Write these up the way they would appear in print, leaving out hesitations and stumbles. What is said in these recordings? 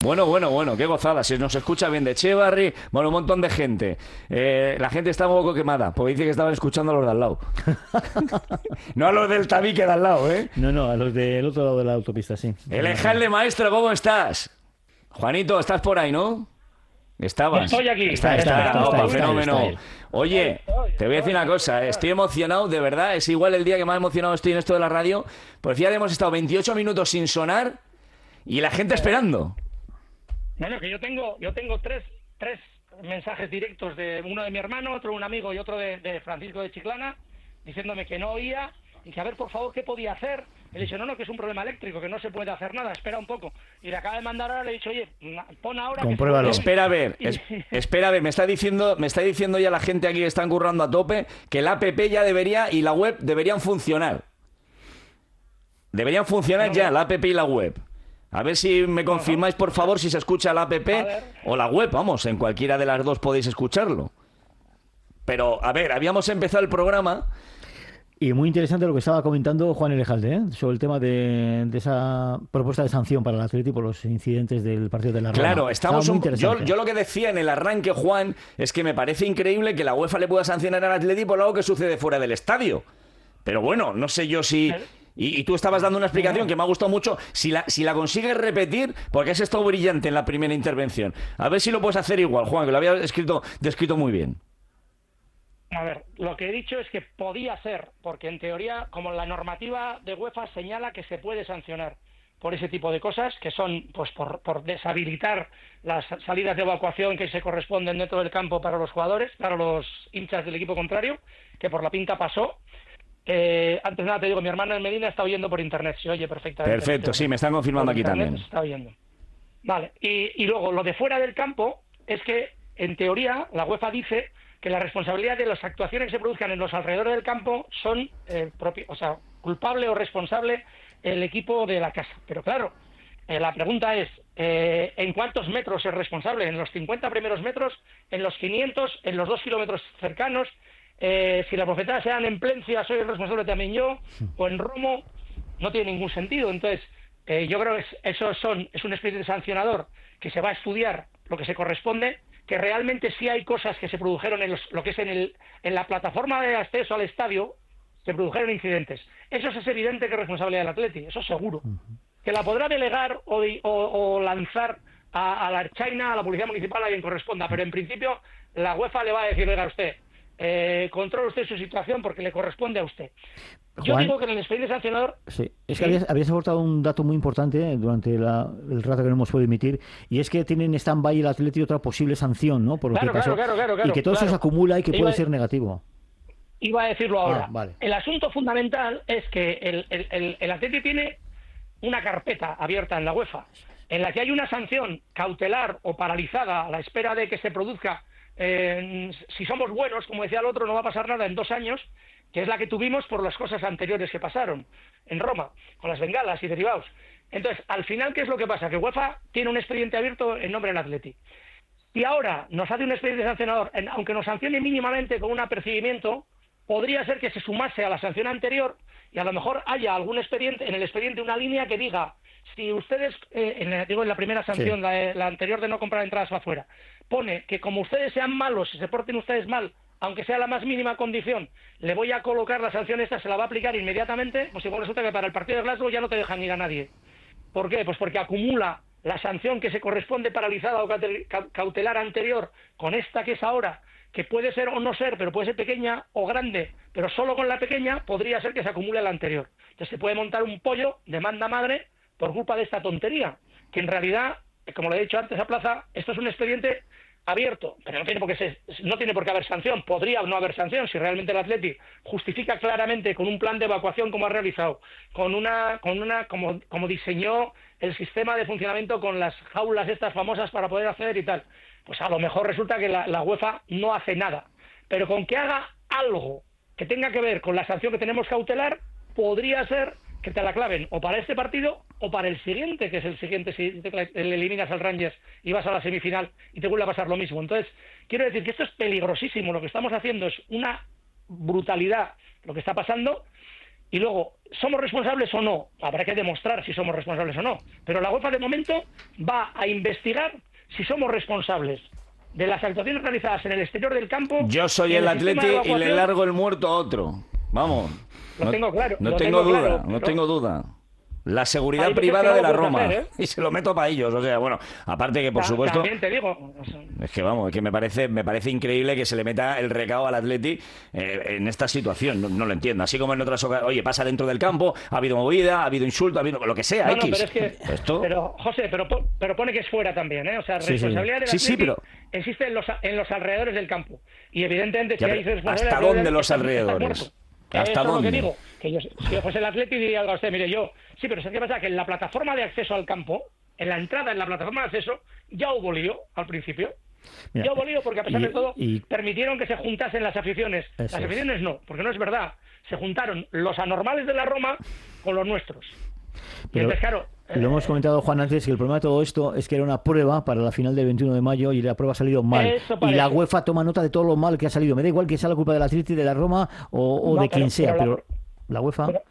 Bueno, qué gozada. Se nos escucha bien de Echevarri, bueno, un montón de gente. La gente está un poco quemada, porque dice que estaban escuchando a los de al lado. No a los del tabique de al lado, ¿eh? No, a los del otro lado de la autopista, sí. El Ejal Maestro, ¿cómo estás? Juanito, estás por ahí, ¿no? Estabas. Estoy aquí. Opa, Está fenómeno. ahí. Oye, te voy a decir una cosa, estoy emocionado, de verdad, es igual el día que más emocionado estoy en esto de la radio, pues fíjate, hemos estado 28 minutos sin sonar y la gente esperando. Bueno, que yo tengo tres mensajes directos, de uno de mi hermano, otro de un amigo y otro de Francisco de Chiclana, diciéndome que no oía y que a ver, por favor, qué podía hacer. Le he dicho, no, que es un problema eléctrico, que no se puede hacer nada, espera un poco. Y le acaba de mandar ahora, le he dicho, oye, pon ahora... Compruébalo. Espera a ver, espera a ver, me está diciendo ya la gente aquí que están currando a tope que la app ya debería y la web deberían funcionar. Deberían funcionar ya la app y la web. A ver si me confirmáis, por favor, si se escucha la app o la web, vamos, en cualquiera de las dos podéis escucharlo. Pero, a ver, habíamos empezado el programa... Y muy interesante lo que estaba comentando Juan Elejalde, sobre el tema de esa propuesta de sanción para el Atleti por los incidentes del partido de la Roma. Claro, Interesante. yo lo que decía en el arranque, Juan, es que me parece increíble que la UEFA le pueda sancionar al Atleti por algo que sucede fuera del estadio. Pero bueno, no sé yo si... Y tú estabas dando una explicación que me ha gustado mucho. Si la consigues repetir, porque has estado brillante en la primera intervención. A ver si lo puedes hacer igual, Juan, que lo había descrito muy bien. A ver, lo que he dicho es que podía ser, porque en teoría, como la normativa de UEFA señala que se puede sancionar por ese tipo de cosas, que son pues por deshabilitar las salidas de evacuación que se corresponden dentro del campo para los jugadores, para los hinchas del equipo contrario, que por la pinta pasó. Antes de nada te digo, mi hermano en Medina está oyendo por internet, se oye perfectamente. Perfecto, sí, me están confirmando aquí también. Se está oyendo. Vale, y luego lo de fuera del campo es que, en teoría, la UEFA dice que la responsabilidad de las actuaciones que se produzcan en los alrededores del campo son culpable o responsable el equipo de la casa. Pero claro, la pregunta es, ¿en cuántos metros es responsable? ¿En los 50 primeros metros? ¿En los 500? ¿En los 2 kilómetros cercanos? Si las bofetadas se dan en Plencia, soy el responsable también yo, o en Romo, no tiene ningún sentido. Entonces, yo creo que es un expediente sancionador que se va a estudiar lo que se corresponde, que realmente sí hay cosas que se produjeron lo que es en la plataforma de acceso al estadio, se produjeron incidentes. Eso es evidente que es responsabilidad del Atleti, eso seguro. Que la podrá delegar o lanzar a la Archaina, a la Policía Municipal, a quien corresponda, pero en principio la UEFA le va a decir, oiga usted, controle usted su situación porque le corresponde a usted. Yo Juan, digo que en el expediente sancionador... Sí, es que habías aportado un dato muy importante durante el rato que no hemos podido emitir, y es que tienen en stand-by el Atleti otra posible sanción, ¿no? Por lo que pasó. Claro, y que todo eso se acumula y que puede ser negativo. Iba a decirlo ahora. Vale. El asunto fundamental es que el Atleti tiene una carpeta abierta en la UEFA, en la que hay una sanción cautelar o paralizada a la espera de que se produzca. Si somos buenos, como decía el otro, no va a pasar nada en 2 años, que es la que tuvimos por las cosas anteriores que pasaron en Roma, con las bengalas y derivados. Entonces, al final, ¿qué es lo que pasa? Que UEFA tiene un expediente abierto en nombre del Atleti. Y ahora nos hace un expediente sancionador, aunque nos sancione mínimamente con un apercibimiento, podría ser que se sumase a la sanción anterior y a lo mejor haya en el expediente una línea que diga, si ustedes, en la primera sanción, sí, la anterior de no comprar entradas para afuera, pone que como ustedes sean malos, si se porten ustedes mal, aunque sea la más mínima condición, le voy a colocar la sanción esta, se la va a aplicar inmediatamente, pues igual resulta que para el partido de Glasgow ya no te dejan ir a nadie. ¿Por qué? Pues porque acumula la sanción que se corresponde paralizada o cautelar anterior con esta que es ahora, que puede ser o no ser, pero puede ser pequeña o grande, pero solo con la pequeña podría ser que se acumule la anterior. Entonces se puede montar un pollo de manda madre por culpa de esta tontería, que en realidad, como le he dicho antes a Plaza, esto es un expediente abierto, pero no tiene por qué haber sanción. Podría no haber sanción si realmente el Atleti justifica claramente con un plan de evacuación como ha realizado, como diseñó el sistema de funcionamiento con las jaulas estas famosas para poder acceder y tal. Pues a lo mejor resulta que la UEFA no hace nada, pero con que haga algo que tenga que ver con la sanción que tenemos cautelar, podría ser que te la claven o para este partido o para el siguiente, que es el siguiente si te eliminas al Rangers y vas a la semifinal y te vuelve a pasar lo mismo. Entonces, quiero decir que esto es peligrosísimo, lo que estamos haciendo es una brutalidad lo que está pasando, Y luego, ¿somos responsables o no? Habrá que demostrar si somos responsables o no. Pero la UEFA de momento va a investigar si somos responsables de las actuaciones realizadas en el exterior del campo. Yo soy el Atleti y le largo el muerto a otro. Vamos. Lo tengo claro. No lo tengo duda, claro, no tengo duda. La seguridad hay veces privada que no de lo la puedes Roma. hacer, ¿eh? Y se lo meto para ellos. O sea, bueno, aparte que por supuesto... También te digo. Es que vamos, es que me parece increíble que se le meta el recao al Atleti en esta situación. No lo entiendo. Así como en otras ocasiones, oye, pasa dentro del campo, ha habido movida, ha habido insulto, ha habido lo que sea, No, X. pero es que... ¿Esto? Pero, José, pero pone que es fuera también, ¿eh? O sea, Sí, responsabilidad del sí, Atleti pero... existe en los alrededores del campo. Y evidentemente Ya, si hay responsabilidad... ¿hasta dónde los alrededores? ¿Hasta Eso dónde? es lo que digo. Que yo, si yo fuese el Atleti diría algo a usted, mire, yo... Sí, pero ¿sabes qué pasa? Que en la plataforma de acceso al campo, en la entrada en la plataforma de acceso, ya hubo lío al principio. Mira, ya hubo lío porque a pesar de todo y permitieron que se juntasen las aficiones. Eso Las aficiones no, porque no es verdad. Se juntaron los anormales de la Roma con los nuestros. Y Pero entonces, claro... lo hemos comentado, Juan, antes, que el problema de todo esto es que era una prueba para la final del 21 de mayo y la prueba ha salido mal. Eso Y parece. la UEFA toma nota de todo lo mal que ha salido. Me da igual que sea la culpa del Atleti, de la Roma o No, de quien sea, pero pero la UEFA... Pero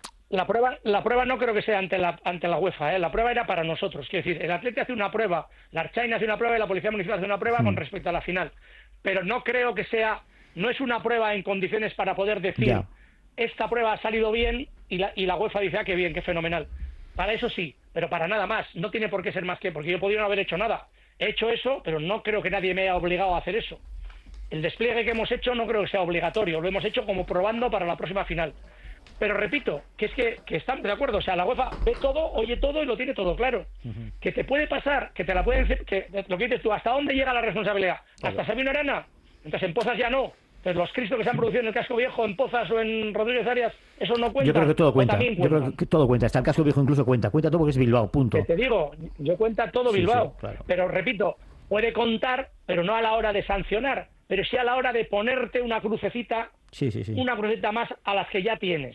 la prueba no creo que sea ante la UEFA, ¿eh? La prueba era para nosotros. Quiero decir, el Atleti hace una prueba, la Archaina hace una prueba y la Policía Municipal hace una prueba con respecto a la final. Pero no creo que sea, no es una prueba en condiciones para poder decir, Ya. esta prueba ha salido bien y la UEFA dice, ah, qué bien, qué fenomenal. Para eso sí, pero para nada más. No tiene por qué ser más que, porque yo podría no haber hecho nada. He hecho eso, pero no creo que nadie me haya obligado a hacer eso. El despliegue que hemos hecho no creo que sea obligatorio, lo hemos hecho como probando para la próxima final. Pero repito, que es que estamos de acuerdo, o sea, la UEFA ve todo, oye todo y lo tiene todo claro. Que te puede pasar, que te la pueden decir, que lo que dices tú, ¿hasta dónde llega la responsabilidad? ¿Hasta Sabino Arana? Entonces en Pozas ya no. Entonces los cristos que se han producido en el Casco Viejo, en Pozas o en Rodríguez Arias, eso no cuenta. Yo creo que todo ¿O cuenta. también Yo creo cuenta? que todo cuenta. Hasta el casco viejo incluso cuenta. Cuenta todo porque es Bilbao, punto. Que te digo, yo cuenta todo Sí, Bilbao, sí, claro. pero repito, puede contar, pero no a la hora de sancionar, pero sí a la hora de ponerte una crucecita, Sí, sí, sí. una crucecita más a las que ya tienes.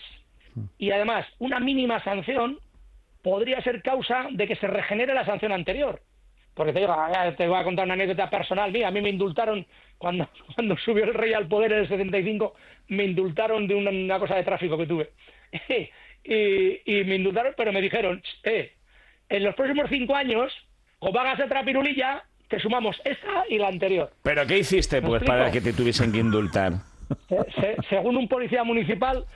Y además, una mínima sanción podría ser causa de que se regenere la sanción anterior. Porque te voy a contar una anécdota personal mía. A mí me indultaron cuando subió el rey al poder en el 75, me indultaron de una cosa de tráfico que tuve. y me indultaron, pero me dijeron, en los próximos 5 años, como hagas otra pirulilla, te sumamos esta y la anterior. ¿Pero qué hiciste, pues, ¿Me para explico? que te tuviesen que indultar? Según un policía municipal,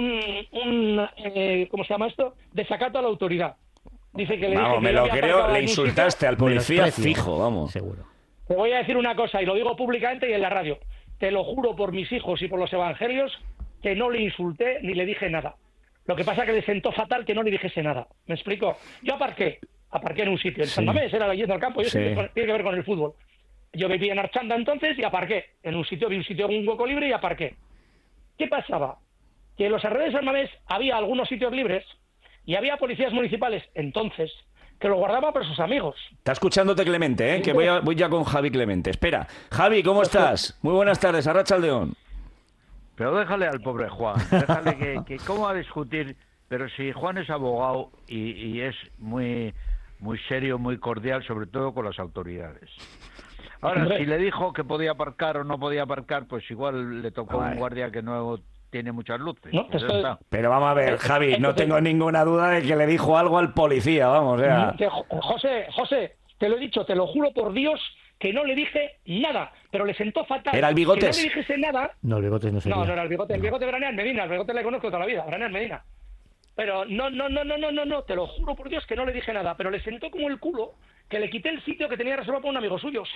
¿cómo se llama esto? Desacato a la autoridad. Dice que le Vamos, dije que me yo lo había creo, aparcado le en un sitio. insultaste al policía Menosprecio, fijo, vamos. Seguro. Te voy a decir una cosa, y lo digo públicamente y en la radio. Te lo juro por mis hijos y por los evangelios, que no le insulté ni le dije nada. Lo que pasa es que le sentó fatal que no le dijese nada. ¿Me explico? Yo aparqué en un sitio. En San Mamés, era yendo al campo, yo Sí. tiene que ver con el fútbol. Yo vivía en Archanda entonces y aparqué. En un sitio, vi un sitio con un hueco libre y aparqué. ¿Qué pasaba? Que en los alrededores de San Mamés había algunos sitios libres y había policías municipales entonces que lo guardaban para sus amigos. Está escuchándote Clemente, ¿eh? Que voy ya con Javi Clemente. Espera. Javi, ¿cómo estás? Muy buenas tardes, Arratsaldeon. Pero déjale al pobre Juan, déjale que cómo va a discutir, pero si Juan es abogado y es muy serio, muy cordial, sobre todo con las autoridades. Ahora, Hombre. si le dijo que podía aparcar o no podía aparcar, pues igual le tocó Vale. un guardia que no tiene muchas luces. No, Pues ya esto- está. Pero vamos a ver, Javi, no tengo ninguna duda de que le dijo algo al policía, vamos, o sea... José, te lo he dicho, te lo juro por Dios que no le dije nada, pero le sentó fatal. ¿Era el Bigotes? Que no le dijese nada. No, el bigotes no sería. No era el Bigote. El Bigote Braneal Medina. El Bigote le conozco toda la vida. Braneal Medina. Pero no, te lo juro por Dios que no le dije nada, pero le sentó como el culo que le quité el sitio que tenía reservado para un amigo suyo,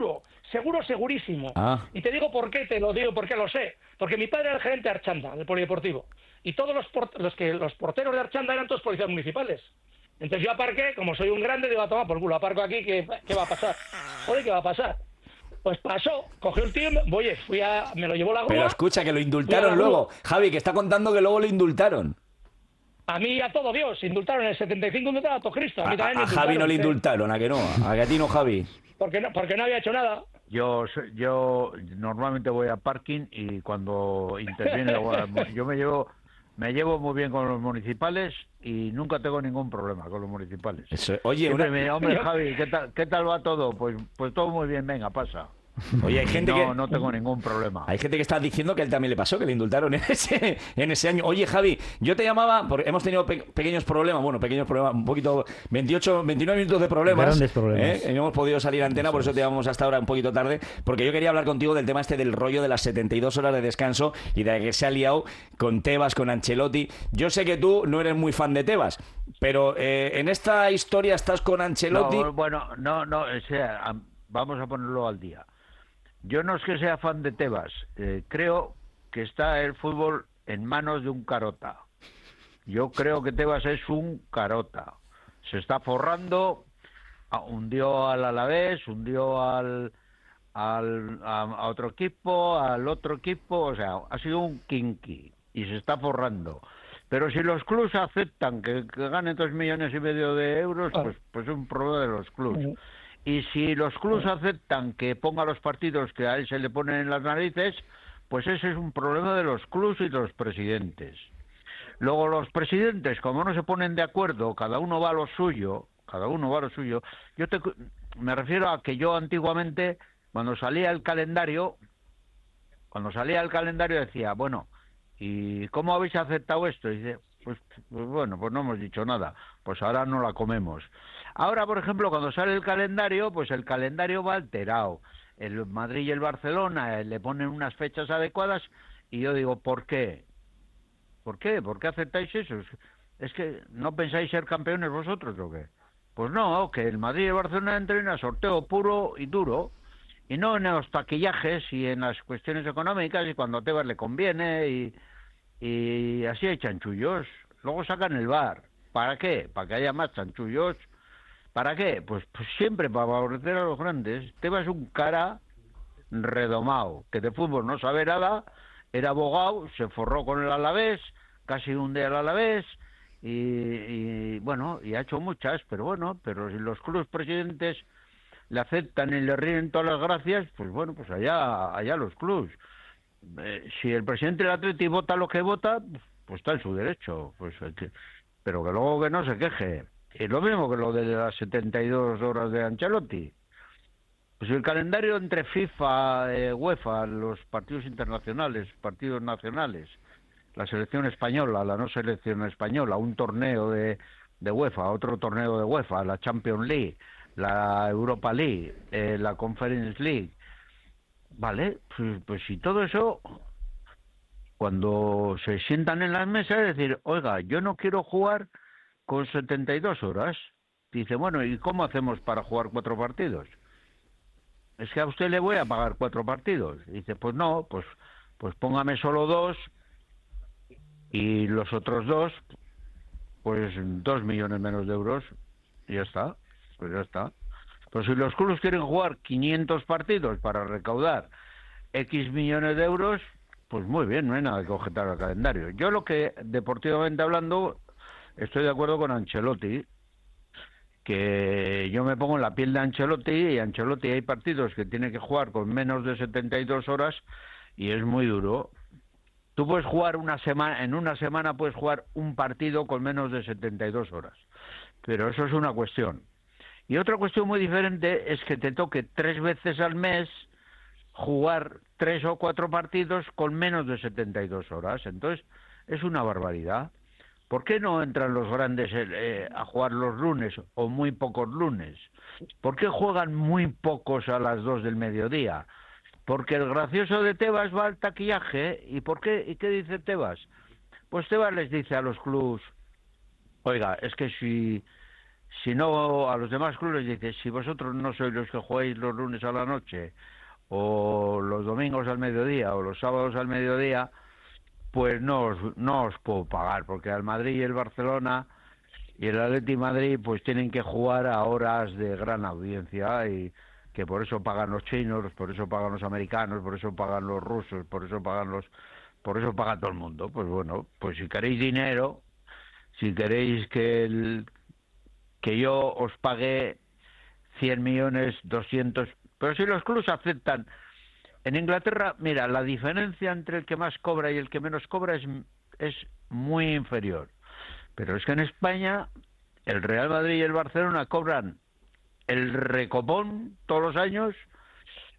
segurísimo. Ah. Y te digo por qué, te lo digo porque lo sé, porque mi padre era el gerente de Archanda, del polideportivo, y todos los porteros de Archanda eran todos policías municipales. Entonces yo aparqué, como soy un grande, digo, a tomar por culo, aparco aquí, ¿qué va a pasar? Joder, ¿qué va a pasar? Pues pasó, cogió el tío, me lo llevó la grúa. Pero escucha, que lo indultaron Fui a la luego. Javi, que está contando que luego lo indultaron. A mí y a todo Dios, indultaron en el 75, indultaron a todo Cristo. A mí también me A Javi no le indultaron, indultaron, ¿a que no? ¿A que a ti no, Javi? porque no había hecho nada. Yo normalmente voy a parking y cuando interviene yo me llevo muy bien con los municipales y nunca tengo ningún problema con los municipales. Eso, oye, Siempre una... hombre Javi, ¿qué tal va todo? Pues todo muy bien, venga, pasa. Oye, hay gente que... No tengo ningún problema. Hay gente que está diciendo que a él también le pasó, que le indultaron en ese año. Oye, Javi, yo te llamaba porque hemos tenido pequeños problemas, un poquito, 29 minutos de problemas. Grandes problemas. No hemos podido salir a antena, por eso te llamamos hasta ahora un poquito tarde, porque yo quería hablar contigo del tema del rollo de las 72 horas de descanso y de que se ha liado con Tebas, con Ancelotti. Yo sé que tú no eres muy fan de Tebas, pero en esta historia estás con Ancelotti. No, o sea, vamos a ponerlo al día. Yo no es que sea fan de Tebas, creo que está el fútbol en manos de un carota. Yo creo que Tebas es un carota. Se está forrando, hundió al Alavés, hundió a otro equipo, al otro equipo, o sea, ha sido un kinky y se está forrando. Pero si los clubs aceptan que ganen 2,5 millones de euros, pues es un problema de los clubs. Y si los clubs aceptan que ponga los partidos que a él se le ponen en las narices, pues ese es un problema de los clubs y de los presidentes. Luego los presidentes, como no se ponen de acuerdo, cada uno va a lo suyo, me refiero a que yo antiguamente, cuando salía el calendario decía, bueno, ¿y cómo habéis aceptado esto? Y dice, pues bueno, pues no hemos dicho nada, pues ahora no la comemos. Ahora, por ejemplo, cuando sale el calendario, pues el calendario va alterado. El Madrid y el Barcelona le ponen unas fechas adecuadas y yo digo, ¿por qué? ¿Por qué? ¿Por qué aceptáis eso? ¿Es que no pensáis ser campeones vosotros o qué? Pues no, que el Madrid y el Barcelona entren a sorteo puro y duro y no en los taquillajes y en las cuestiones económicas y cuando a Tebas le conviene y así hay chanchullos. Luego sacan el VAR. ¿Para qué? ¿Para que haya más chanchullos? ¿Para qué? Pues siempre para favorecer a los grandes. Tebas es un cara redomado, que de fútbol no sabe nada, era abogado, se forró con el Alavés, casi hunde al Alavés, y bueno, y ha hecho muchas, pero si los clubes presidentes le aceptan y le ríen todas las gracias, pues bueno, pues allá los clubes. Si el presidente del Atleti vota lo que vota, pues está en su derecho, pero que luego que no se queje. Es lo mismo que lo de las 72 horas de Ancelotti. Pues el calendario entre FIFA, UEFA, los partidos internacionales, partidos nacionales, la selección española, la no selección española, un torneo de UEFA, otro torneo de UEFA, la Champions League, la Europa League, la Conference League. Vale, pues si todo eso, cuando se sientan en las mesas, es decir, oiga, yo no quiero jugar con 72 horas. Dice, bueno, ¿y cómo hacemos para jugar 4 partidos? Es que a usted le voy a pagar 4 partidos. Dice, pues no, pues póngame solo 2 y los otros 2, pues 2 millones menos de euros y ya está, pues ya está. Pero si los clubes quieren jugar 500 partidos para recaudar X millones de euros, pues muy bien, no hay nada que objetar al calendario. Yo lo que, deportivamente hablando, estoy de acuerdo con Ancelotti, que yo me pongo en la piel de Ancelotti, y Ancelotti hay partidos que tiene que jugar con menos de 72 horas y es muy duro. Tú puedes jugar en una semana puedes jugar un partido con menos de 72 horas, pero eso es una cuestión. Y otra cuestión muy diferente es que te toque 3 veces al mes jugar 3 o 4 partidos con menos de 72 horas. Entonces, es una barbaridad. ¿Por qué no entran los grandes a jugar los lunes o muy pocos lunes? ¿Por qué juegan muy pocos a las 2 del mediodía? Porque el gracioso de Tebas va al taquillaje. ¿Y por qué? ¿Y qué dice Tebas? Pues Tebas les dice a los clubs, oiga, es que si no, a los demás clubes les dice, si vosotros no sois los que jugáis los lunes a la noche, o los domingos al mediodía, o los sábados al mediodía, pues no os puedo pagar, porque al Madrid y el Barcelona y el Atleti Madrid pues tienen que jugar a horas de gran audiencia, y que por eso pagan los chinos, por eso pagan los americanos, por eso pagan los rusos, por eso paga todo el mundo. Pues bueno, pues si queréis dinero, si queréis que yo os pague 100 millones, 200, pero si los clubes aceptan. En Inglaterra, mira, la diferencia entre el que más cobra y el que menos cobra es muy inferior. Pero es que en España el Real Madrid y el Barcelona cobran el recopón todos los años,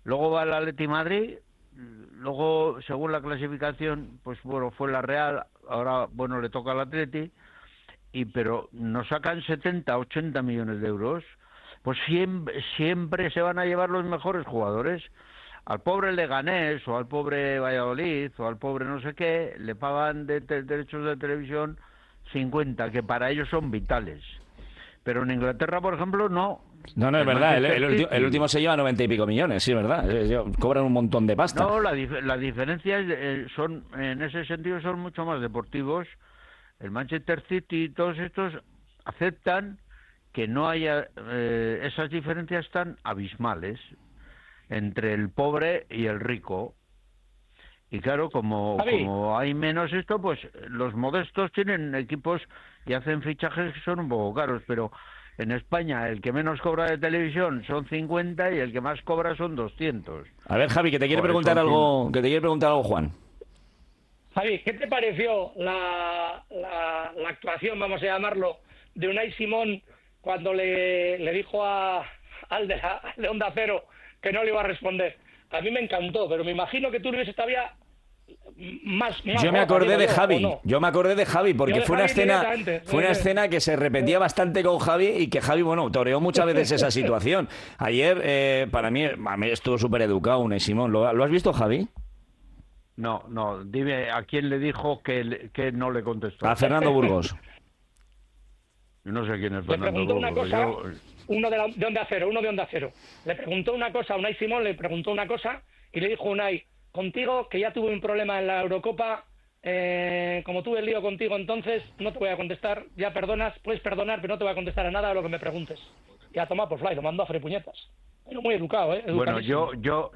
luego va el Atleti Madrid, luego según la clasificación, pues bueno, fue la Real, ahora bueno le toca al Atleti, pero nos sacan 70, 80 millones de euros, pues siempre se van a llevar los mejores jugadores. Al pobre Leganés o al pobre Valladolid o al pobre no sé qué le pagan de derechos de televisión 50, que para ellos son vitales. Pero en Inglaterra, por ejemplo, no. No, es verdad, el último se lleva 90 y pico millones, sí, es verdad. Cobran un montón de pasta. No, la diferencia son, en ese sentido, son mucho más deportivos. El Manchester City y todos estos aceptan que no haya esas diferencias tan abismales entre el pobre y el rico. Y claro, como hay menos esto, pues los modestos tienen equipos y hacen fichajes que son un poco caros, pero en España el que menos cobra de televisión son 50 y el que más cobra son 200. A ver, Javi, que te quiere preguntar algo, Juan. Javi, ¿qué te pareció la actuación, vamos a llamarlo, de Unai Simón cuando le dijo al de Onda Cero que no le iba a responder? A mí me encantó, pero me imagino que tú lo ves todavía más yo me acordé de Javi, no. Yo me acordé de Javi porque fue una escena que se repetía bastante con Javi y que Javi, bueno, toreó muchas veces esa situación. Ayer, para mí estuvo súper educado Unai Simón. ¿Lo has visto, Javi? No, dime, ¿a quién le dijo que no le contestó? A Fernando Burgos. No sé quién es Fernando Burgos. Le preguntó una cosa, uno de Onda Cero. Le preguntó una cosa a Unai Simón, y le dijo Unai: contigo, que ya tuve un problema en la Eurocopa, como tuve el lío contigo entonces, no te voy a contestar, ya puedes perdonar, pero no te voy a contestar a nada de lo que me preguntes. Y a tomar por fly, lo mandó a frepuñetas. Pero muy educado, Bueno, yo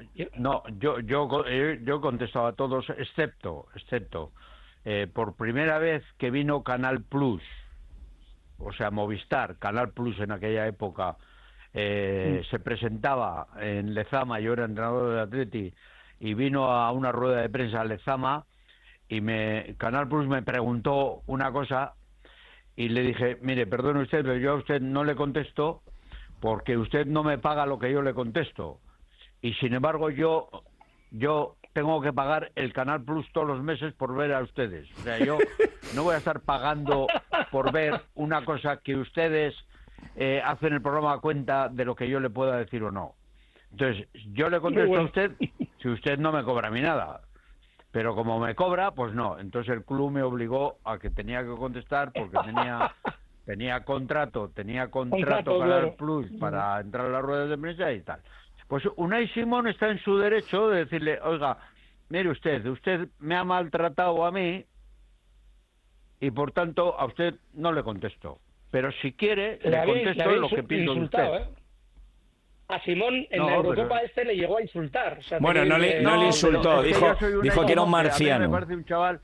contestaba a todos, excepto, por primera vez que vino Canal Plus, o sea, Movistar, Canal Plus en aquella época, se presentaba en Lezama, yo era entrenador del Atleti, y vino a una rueda de prensa a Lezama, y Canal Plus me preguntó una cosa, y le dije: mire, perdone usted, pero yo a usted no le contesto, porque usted no me paga lo que yo le contesto. Y sin embargo, yo tengo que pagar el Canal Plus todos los meses por ver a ustedes. O sea, yo no voy a estar pagando por ver una cosa que ustedes hacen el programa a cuenta de lo que yo le pueda decir o no. Entonces, yo le contesto a usted si usted no me cobra a mí nada. Pero como me cobra, pues no. Entonces el club me obligó a que tenía que contestar porque tenía contrato Canal claro. Plus para entrar a las ruedas de prensa y tal. Pues Unai Simón está en su derecho de decirle: oiga, mire usted me ha maltratado a mí y por tanto a usted no le contesto. Pero si quiere, le contesto lo que pienso de usted. A Simón en la Eurocopa le llegó a insultar. O sea, bueno, no le insultó, dijo que era un marciano. A mí me parece un chaval...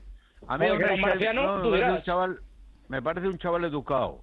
me parece un chaval educado.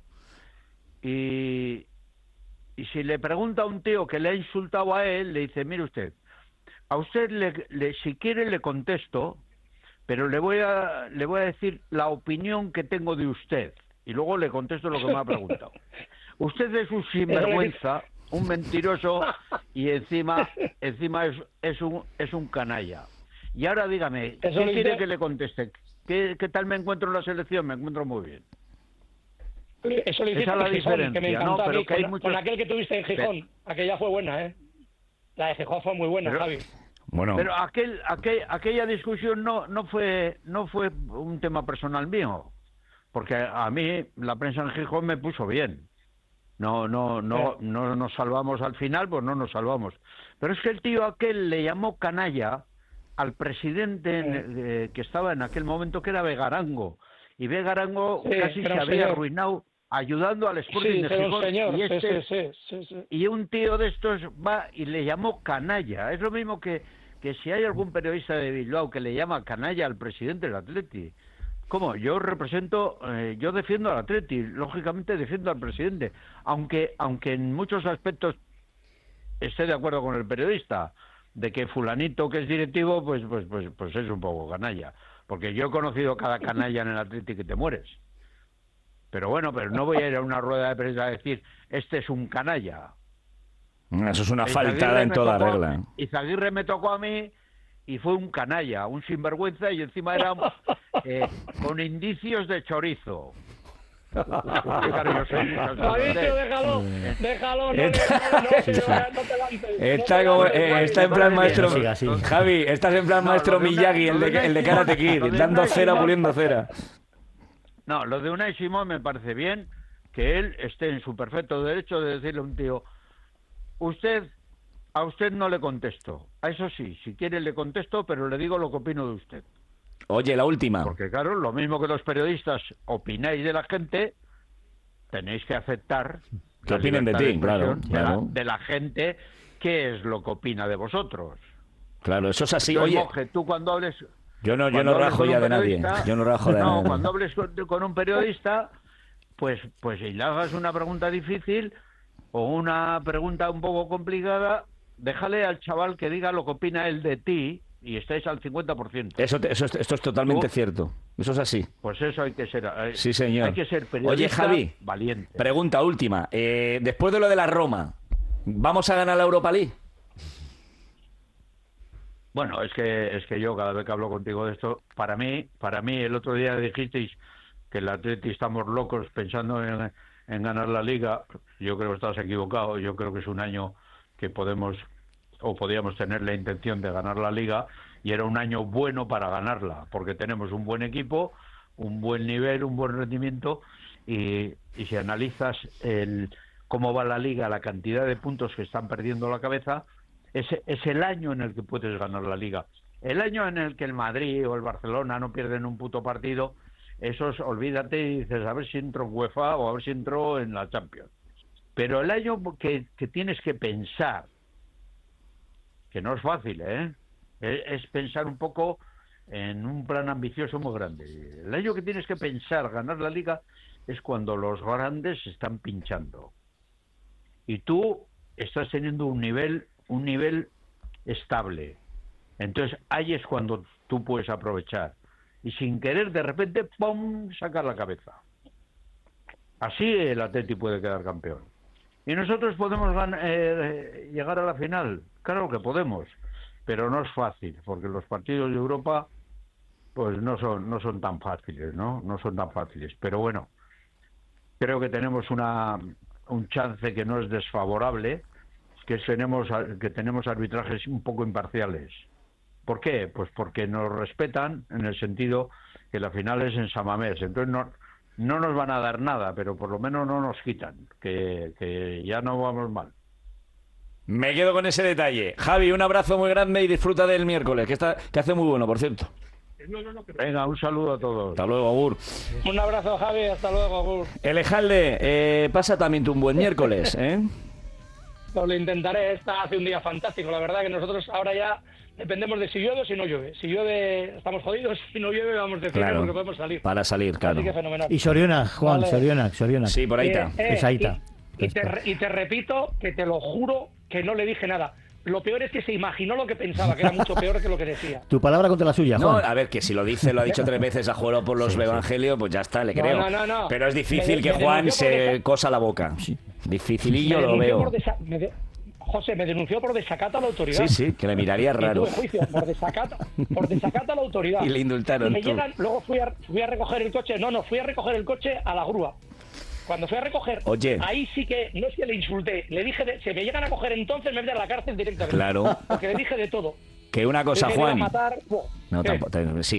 Y si le pregunta a un tío que le ha insultado a él, le dice: mire usted, a usted si quiere le contesto, pero le voy a decir la opinión que tengo de usted, y luego le contesto lo que me ha preguntado. Usted es un sinvergüenza, un mentiroso, y encima es un canalla. Y ahora dígame, ¿qué quiere que le conteste? ¿Qué tal me encuentro en la selección? Me encuentro muy bien. Eso le hiciste la Gijón, que me encantó, pero que con aquel que tuviste en Gijón. Aquella fue buena, La de Gijón fue muy buena, Javi. Bueno. Pero aquella discusión no fue un tema personal mío, porque a mí la prensa en Gijón me puso bien. No nos salvamos al final, pues no nos salvamos. Pero es que el tío aquel le llamó canalla al presidente que estaba en aquel momento, que era Begarango. Y Begarango casi se había arruinado ayudando al Sporting de Gijón. Y un tío de estos va y le llamó canalla. Es lo mismo que si hay algún periodista de Bilbao que le llama canalla al presidente del Atleti. ¿Cómo? Yo defiendo al Atleti, lógicamente defiendo al presidente, aunque en muchos aspectos esté de acuerdo con el periodista, de que fulanito que es directivo, pues es un poco canalla, porque yo he conocido cada canalla en el Atleti que te mueres. Pero no voy a ir a una rueda de prensa a decir: este es un canalla. Eso es una Izaguirre faltada en me toda tocó- regla. Izaguirre me tocó a mí y fue un canalla, un sinvergüenza, y encima era con indicios de chorizo. Claro, yo soy muchas Lo ha cosas, dicho, ¿eh? déjalo, no te lances. Está, como, está en plan Vale, maestro... siga así. Javi, estás en plan No, maestro lo de una- Miyagi, lo de una el de Simón, Karate Kid, lo de dando una cera, Simón. puliendo cera. No, lo de Unai Simón me parece bien, que él esté en su perfecto derecho de decirle a un tío, a usted no le contesto. A eso sí, si quiere le contesto, pero le digo lo que opino de usted. Oye, la última. Porque claro, lo mismo que los periodistas opináis de la gente, tenéis que aceptar Que la opinen de libertad ti, expresión claro. de la gente, qué es lo que opina de vosotros. Claro, eso es así. Entonces, Oye, Monje, tú cuando hables... yo no cuando hables rajo con ya un de nadie. periodista- Yo no rajo de No, nadie. cuando hables con un periodista, pues si le hagas una pregunta difícil o una pregunta un poco complicada, déjale al chaval que diga lo que opina él de ti y estáis al 50%. Esto es totalmente Tú- cierto. Eso es así. Pues eso hay que ser. Sí, señor. Hay que ser periodista Oye, Javi, valiente. pregunta última. Después de lo de la Roma, ¿vamos a ganar la Europa League? Bueno, es que yo cada vez que hablo contigo de esto, para mí el otro día dijisteis que el Atleti estamos locos pensando en ganar la Liga. Yo creo que estás equivocado. Yo creo que es un año que podíamos tener la intención de ganar la Liga, y era un año bueno para ganarla, porque tenemos un buen equipo, un buen nivel, un buen rendimiento, y si analizas cómo va la Liga, la cantidad de puntos que están perdiendo la cabeza, es el año en el que puedes ganar la Liga. El año en el que el Madrid o el Barcelona no pierden un puto partido, esos olvídate y dices, a ver si entro en UEFA o a ver si entro en la Champions. Pero el año que tienes que pensar, que no es fácil, es pensar un poco en un plan ambicioso muy grande. El año que tienes que pensar ganar la Liga es cuando los grandes se están pinchando. Y tú estás teniendo un nivel estable. Entonces ahí es cuando tú puedes aprovechar. Y sin querer, de repente, ¡pum!, sacar la cabeza. Así el Atleti puede quedar campeón. ¿Y nosotros podemos llegar a la final? Claro que podemos, pero no es fácil, porque los partidos de Europa pues no son tan fáciles, ¿no? No son tan fáciles. Pero bueno, creo que tenemos un chance que no es desfavorable, que tenemos arbitrajes un poco imparciales. ¿Por qué? Pues porque nos respetan en el sentido que la final es en San Mamés. Entonces no nos van a dar nada, pero por lo menos no nos quitan, que ya no vamos mal. Me quedo con ese detalle. Javi, un abrazo muy grande y disfruta del miércoles, que hace muy bueno, por cierto. Venga, un saludo a todos. Hasta luego, Agur. Un abrazo, Javi, hasta luego, Agur. Elejalde, pasa también tú un buen miércoles, ¿eh? Pues lo intentaré, hace un día fantástico. La verdad que nosotros ahora ya dependemos de si llueve o si no llueve. Si llueve, estamos jodidos. Si no llueve, vamos de cine porque podemos salir. Para salir, claro. Así que fenomenal. Y Soriona, Juan, Vale. Soriona. Sí, por ahí está. Es Aita. Y te repito que te lo juro que no le dije nada. Lo peor es que se imaginó lo que pensaba, que era mucho peor que lo que decía. Tu palabra contra la suya, No, Juan. a ver, que si lo ha dicho 3 veces a Juego por los evangelios, pues ya está, le creo. No. Pero es difícil que Me Juan denunció por se cosa la boca. Dificilillo lo denunció veo. por José, me denunció por desacato a la autoridad. Sí, que le miraría Y raro. tuve juicio por desacato a la autoridad. Y le indultaron, Y me tú. llegan, luego fui a recoger el coche. Fui a recoger el coche a la grúa. Cuando fui a recoger, Oye. ahí sí que, no es que le insulté, le dije, si me llegan a coger entonces me meten a la cárcel directamente. Claro. Porque le dije de todo. Que una cosa, Le dije, "Me Juan. iba a matar". No, ¿Qué? tampoco. Sí,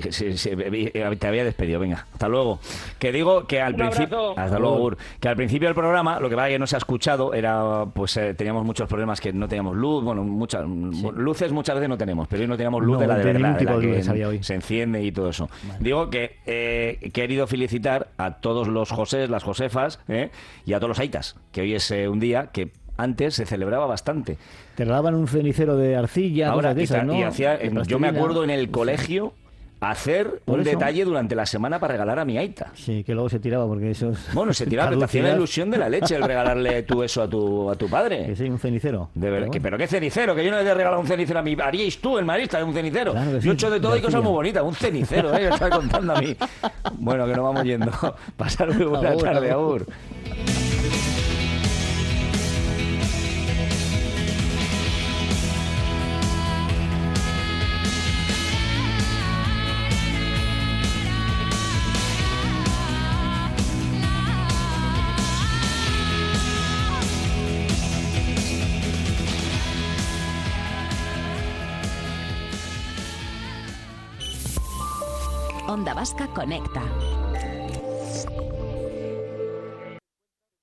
te había despedido, venga. Hasta luego. Que digo que al Un principio. abrazo. Hasta luego, Gur. Que al principio del programa, lo que pasa que no se ha escuchado, era pues teníamos muchos problemas que no teníamos luz. Bueno, luces muchas veces no tenemos, pero hoy no teníamos luz No, de la de de ningún verdad, de tipo la de luces que había hoy. se enciende y todo eso. Digo que he querido felicitar a todos los Josés, las Josefas, y a todos los Aitas, que hoy es un día que antes se celebraba bastante. Te regalaban un cenicero de arcilla, Ahora, cosas de esas, ¿no? y hacía, De yo me plastilina. acuerdo en el colegio hacer Por un eso. detalle durante la semana para regalar a mi Aita. Sí, que luego se tiraba porque eso es... Bueno, se tiraba, pero te hacía la caducidad. ilusión de la leche el regalarle tú eso a tu padre. Que sí, un cenicero. De verdad, Pero pero qué cenicero, que yo no le he regalado un cenicero a mí. Haríais tú, el marista, de un cenicero. Claro que sí, Yo he hecho de todo de y cosas arcilla. muy bonitas. Un cenicero, que está contando a mí. Bueno, que nos vamos yendo. Pasar muy buena Agur, tarde, agur. Agur. Onda Vasca Conecta.